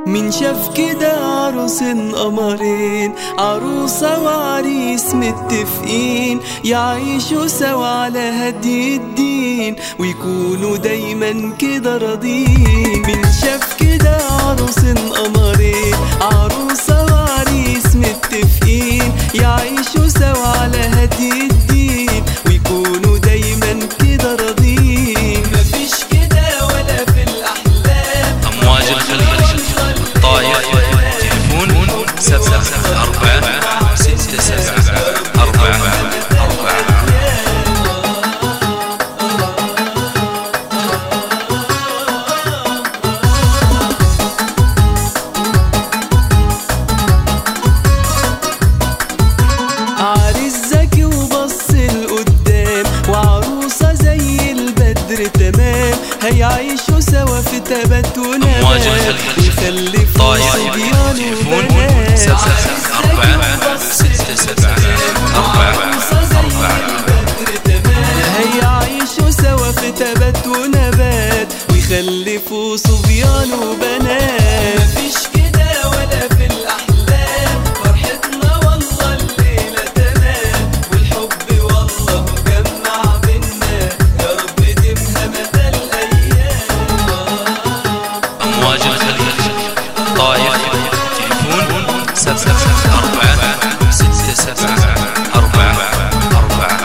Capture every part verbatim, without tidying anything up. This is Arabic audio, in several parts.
من شاف كده عروسين قمرين، عروسة وعريس متفقين يعيشوا سوا على هدي الدين ويكونوا دايما كده راضين. من شاف كده عروسين قمرين، عروسة وعريس متفقين يعيشوا سوا على هدي الدين ويكونوا دايما كده راضين. مفيش كده ولا في الأحلام أمواج الخليج طاير تليفون سبعة أربعة ستة سبعة أربعة أربعة. عريس ذكي وبص لقدام وعروسة زي البدر تمام، هيعيشوا سوا في تبات ونام ويخلفوا صبيان وبنات. سبعة أربعة ستة سبعة أربعة أربعة. هيعيشوا سوا في تبات ونبات ويخلفوا صبيان وبنات. مفيش كده ولا في الأحلام، فرحتنا والله الليلة تمام، والحب والله مجمع بينا، يا رب ديمها مدى الأيام. أمواج الخليج طاير تليفون سبعة أربعة ستة سبعة أربعة أربعة.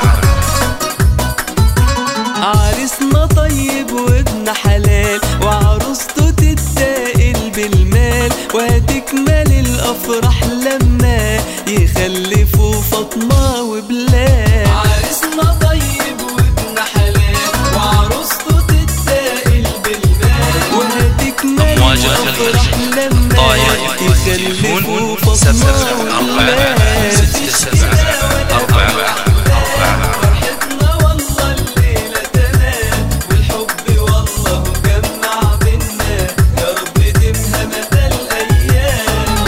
عريسنا طيب وابن حلال وعروسته تتسائل بالمال، وهتكمل الأفراح لما يخلفوا فاطمة وبلال. عريسنا طيب وابن حلال وعروسته تتسائل بالمال، وهتكمل الأفراح لما يخلفوا فاطمة وبلال. ستة سبعة أربعة أربعة. فرحتنا والله الليلة تمام، والحب والله مجمع بينا، يا رب ديمها مدى الأيام.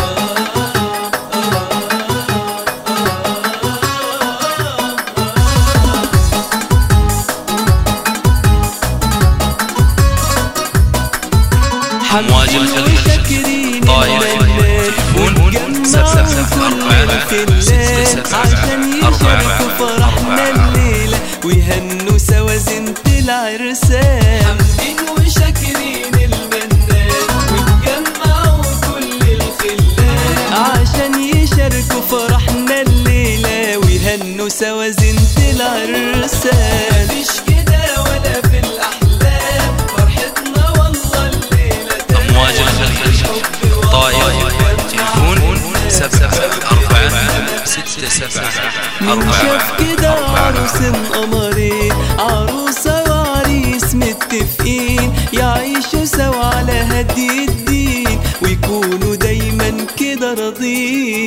أمواج الخليج طاير تليفون سبعة أربعة ستة سبعة أربعة فرحنا الليلة ويهنوا سوا زينة العرسان. حامدين وشاكرين المنان واتجمعوا كل الخلان عشان يشاركوا فرحنا الليلة ويهنوا سوا زينة العرسان. مفيش كده ولا في الأحلام، فرحتنا والله الليلة تمام. أمواج الخليج طاير تليفون سبعة أربعة ستة سبعة من شاف أربعة كده أربعة. عروسين قمرين، عروسة وعريس متفقين يعيشوا سوا على هدي الدين ويكونوا دايما كده راضين.